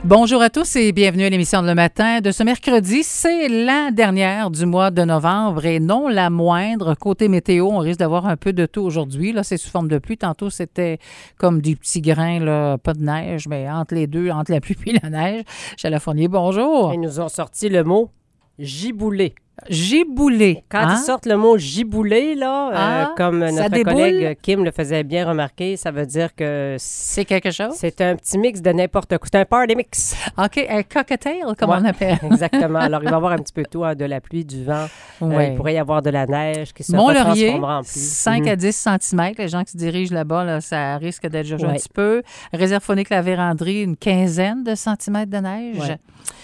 Bonjour à tous et bienvenue à l'émission de Le Matin de ce mercredi. C'est la dernière du mois de novembre et non la moindre. Côté météo, on risque d'avoir un peu de tout aujourd'hui. Là, c'est sous forme de pluie. Tantôt, c'était comme des petits grains, là, pas de neige, mais entre les deux, entre la pluie et la neige. Chala Fournier, bonjour. Ils nous ont sorti le mot giboulé. Giboulé. Quand ils sortent le mot giboulé, là, comme notre collègue Kim le faisait bien remarquer, ça veut dire que c'est quelque chose? C'est un petit mix de n'importe quoi. C'est un party mix. OK, un cocktail, comme on appelle. Exactement. Alors, il va y avoir un petit peu tout, de la pluie, du vent. Il pourrait y avoir de la neige qui se transformera en pluie. 5 à 10 cm. Les gens qui se dirigent là-bas, là, ça risque d'être juste un petit peu. Réserve phonique La Vérandrie, une quinzaine de centimètres de neige. Ouais.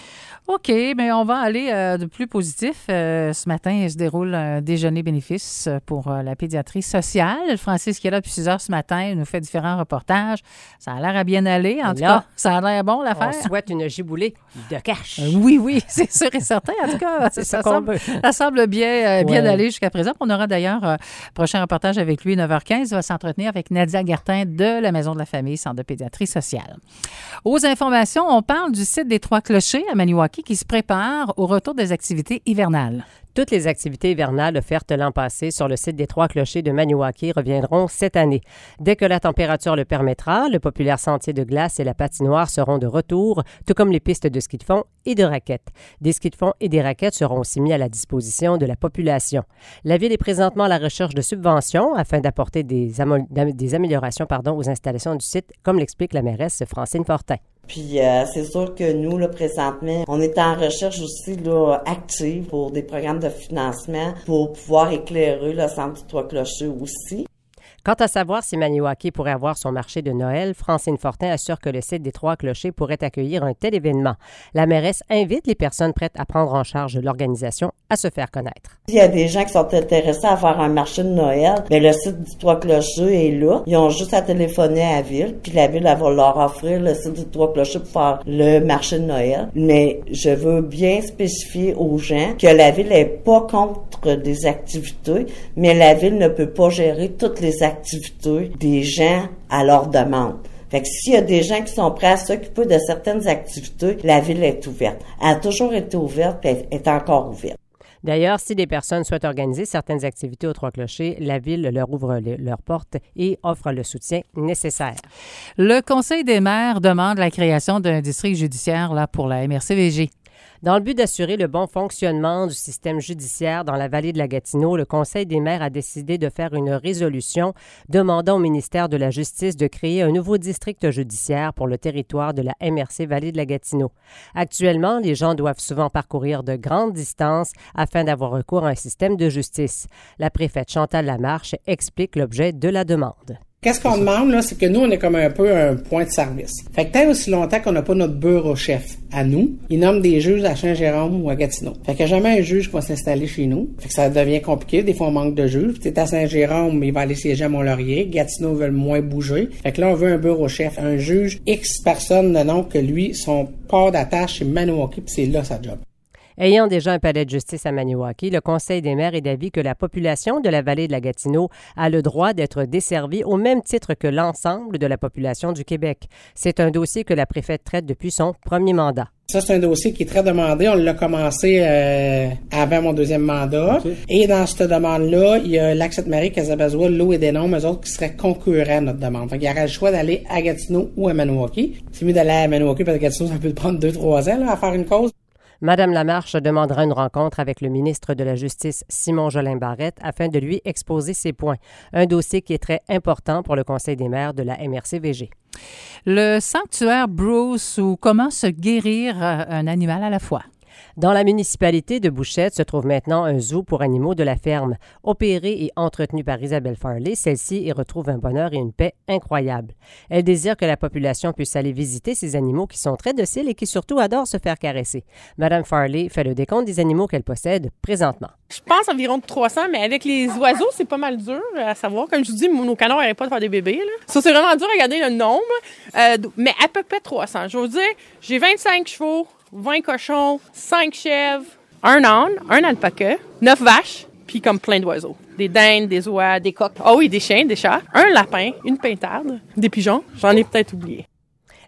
OK, mais on va aller de plus positif. Ce matin, il se déroule un déjeuner bénéfice pour la pédiatrie sociale. Francis, qui est là depuis 6 heures ce matin, il nous fait différents reportages. Ça a l'air à bien aller. En tout cas, ça a l'air bon, l'affaire. On souhaite une giboulée de cash. Oui, c'est sûr et certain. En tout cas, ça semble bien aller jusqu'à présent. On aura d'ailleurs prochain reportage avec lui, 9h15. Il va s'entretenir avec Nadia Gartin de la Maison de la Famille, Centre de pédiatrie sociale. Aux informations, on parle du site des Trois-Clochers à Maniwaki qui se prépare au retour des activités hivernales. Toutes les activités hivernales offertes l'an passé sur le site des Trois-Clochers de Maniwaki reviendront cette année. Dès que la température le permettra, le populaire sentier de glace et la patinoire seront de retour, tout comme les pistes de ski de fond et de raquettes. Des skis de fond et des raquettes seront aussi mis à la disposition de la population. La Ville est présentement à la recherche de subventions afin d'apporter des améliorations aux installations du site, comme l'explique la mairesse Francine Fortin. Puis c'est sûr que nous, là, présentement, on est en recherche aussi là, active pour des programmes de financement pour pouvoir éclairer le centre du Trois-Clochers aussi. Quant à savoir si Maniwaki pourrait avoir son marché de Noël, Francine Fortin assure que le site des Trois-Clochers pourrait accueillir un tel événement. La mairesse invite les personnes prêtes à prendre en charge l'organisation à se faire connaître. Il y a des gens qui sont intéressés à faire un marché de Noël, bien, le site du Trois-Clochers est là. Ils ont juste à téléphoner à la Ville, puis la Ville elle va leur offrir le site du Trois-Clochers pour faire le marché de Noël. Mais je veux bien spécifier aux gens que la Ville n'est pas contre des activités, mais la Ville ne peut pas gérer toutes les activités des gens à leur demande. Fait que s'il y a des gens qui sont prêts à s'occuper de certaines activités, la Ville est ouverte. Elle a toujours été ouverte et elle est encore ouverte. D'ailleurs, si des personnes souhaitent organiser certaines activités aux Trois-Clochers, la Ville leur ouvre leurs portes et offre le soutien nécessaire. Le Conseil des maires demande la création d'un district judiciaire là, pour la MRC-VG. Dans le but d'assurer le bon fonctionnement du système judiciaire dans la vallée de la Gatineau, le Conseil des maires a décidé de faire une résolution demandant au ministère de la Justice de créer un nouveau district judiciaire pour le territoire de la MRC Vallée de la Gatineau. Actuellement, les gens doivent souvent parcourir de grandes distances afin d'avoir recours à un système de justice. La préfète Chantal Lamarche explique l'objet de la demande. Qu'est-ce qu'on demande, là, c'est que nous, on est comme un peu un point de service. Fait que tant aussi longtemps qu'on n'a pas notre bureau-chef à nous, ils nomment des juges à Saint-Jérôme ou à Gatineau. Fait que jamais un juge qui va s'installer chez nous. Fait que ça devient compliqué. Des fois, on manque de juges. Puis t'es à Saint-Jérôme, il va aller siéger à Mont-Laurier. Gatineau veulent moins bouger. Fait que là, on veut un bureau-chef. Un juge X personnes de nom que lui, son port d'attache, c'est Maniwaki, puis c'est là sa job. Ayant déjà un palais de justice à Maniwaki, le Conseil des maires est d'avis que la population de la vallée de la Gatineau a le droit d'être desservie au même titre que l'ensemble de la population du Québec. C'est un dossier que la préfète traite depuis son premier mandat. Ça, c'est un dossier qui est très demandé. On l'a commencé avant mon deuxième mandat. Okay. Et dans cette demande-là, il y a Lac-Sainte-Marie, Casabazois, L'Eau et Denombre, eux autres qui seraient concurrents à notre demande. Fait qu'il y aurait le choix d'aller à Gatineau ou à Maniwaki. C'est mieux d'aller à Maniwaki parce que Gatineau, ça peut prendre 2-3 ans là, à faire une cause. Madame Lamarche demandera une rencontre avec le ministre de la Justice, Simon Jolin Barrette, afin de lui exposer ses points. Un dossier qui est très important pour le Conseil des maires de la MRC-VG. Le sanctuaire Bruce ou comment se guérir un animal à la fois. Dans la municipalité de Bouchette se trouve maintenant un zoo pour animaux de la ferme. Opérée et entretenue par Isabelle Farley, celle-ci y retrouve un bonheur et une paix incroyables. Elle désire que la population puisse aller visiter ces animaux qui sont très dociles et qui surtout adorent se faire caresser. Madame Farley fait le décompte des animaux qu'elle possède présentement. Je pense environ 300, mais avec les oiseaux, c'est pas mal dur à savoir. Comme je vous dis, nos canards n'arrêtent pas de faire des bébés. Là. Ça, c'est vraiment dur à regarder le nombre, mais à peu près 300. Je vais vous dire, j'ai 25 chevaux, 20 cochons, 5 chèvres, un âne, un alpaca, 9 vaches, puis comme plein d'oiseaux. Des dindes, des oies, des coqs. Ah oui, des chiens, des chats, un lapin, une pintarde, des pigeons. J'en ai peut-être oublié.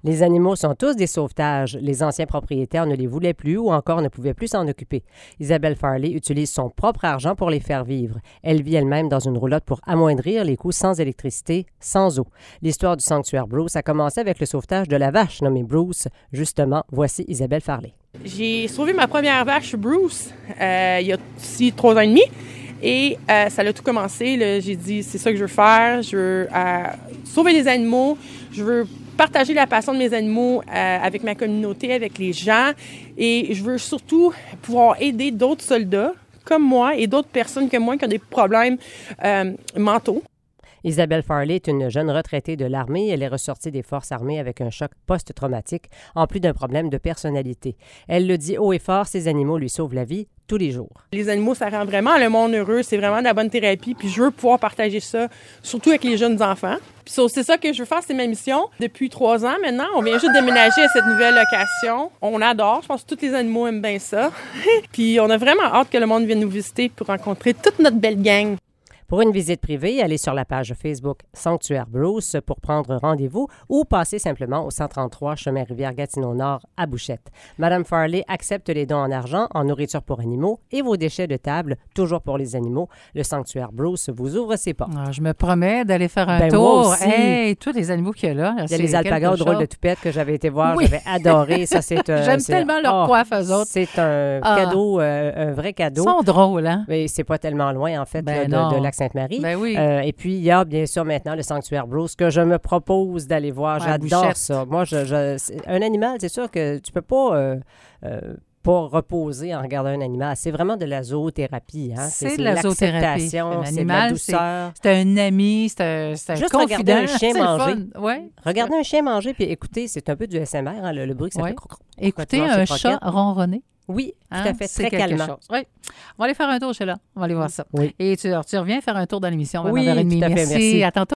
Les animaux sont tous des sauvetages. Les anciens propriétaires ne les voulaient plus ou encore ne pouvaient plus s'en occuper. Isabelle Farley utilise son propre argent pour les faire vivre. Elle vit elle-même dans une roulotte pour amoindrir les coûts sans électricité, sans eau. L'histoire du sanctuaire Bruce a commencé avec le sauvetage de la vache nommée Bruce. Justement, voici Isabelle Farley. J'ai sauvé ma première vache, Bruce, il y a 3 ans et demi. Et ça a tout commencé. Là, j'ai dit, c'est ça que je veux faire. Je veux sauver les animaux. Je veux partager la passion de mes animaux avec ma communauté, avec les gens. Et je veux surtout pouvoir aider d'autres soldats comme moi et d'autres personnes comme moi qui ont des problèmes mentaux. Isabelle Farley est une jeune retraitée de l'armée. Elle est ressortie des forces armées avec un choc post-traumatique, en plus d'un problème de personnalité. Elle le dit haut et fort, ces animaux lui sauvent la vie tous les jours. Les animaux, ça rend vraiment le monde heureux. C'est vraiment de la bonne thérapie. Puis je veux pouvoir partager ça, surtout avec les jeunes enfants. Puis c'est ça que je veux faire, c'est ma mission. Depuis 3 ans maintenant, on vient juste déménager à cette nouvelle location. On adore. Je pense que tous les animaux aiment bien ça. Puis on a vraiment hâte que le monde vienne nous visiter pour rencontrer toute notre belle gang. Pour une visite privée, allez sur la page Facebook Sanctuaire Bruce pour prendre rendez-vous ou passez simplement au 133 chemin Rivière-Gatineau-Nord à Bouchette. Madame Farley accepte les dons en argent, en nourriture pour animaux et vos déchets de table, toujours pour les animaux. Le Sanctuaire Bruce vous ouvre ses portes. Je me promets d'aller faire un tour. Moi aussi. Hey, tous les animaux qu'il y a là. Il y a les alpagas au drôle de toupette que j'avais été voir. Oui. J'avais adoré. Ça, J'aime tellement leur coiffe, eux autres. C'est un cadeau, un vrai cadeau. Ils sont drôles, hein? Mais c'est pas tellement loin, en fait, de Lac-Sainte-Marie. Ben oui. Et puis, il y a bien sûr maintenant le Sanctuaire Bruce que je me propose d'aller voir. J'adore ça. Moi, un animal, c'est sûr que tu peux pas reposer en regardant un animal. C'est vraiment de la zoothérapie. Hein? C'est de la zoothérapie. C'est de la douceur. C'est un ami, c'est un juste confident. Regarder un chien manger. Ouais, regarder un chien manger, puis écoutez, c'est un peu du SMR, hein, le bruit que ça fait. Écoutez un chat ronronner. Oui, tout à fait, très calmant. Oui. On va aller faire un tour chez là. On va aller voir ça. Oui. Et tu reviens faire un tour dans l'émission. Oui, tout à fait, merci. À tantôt.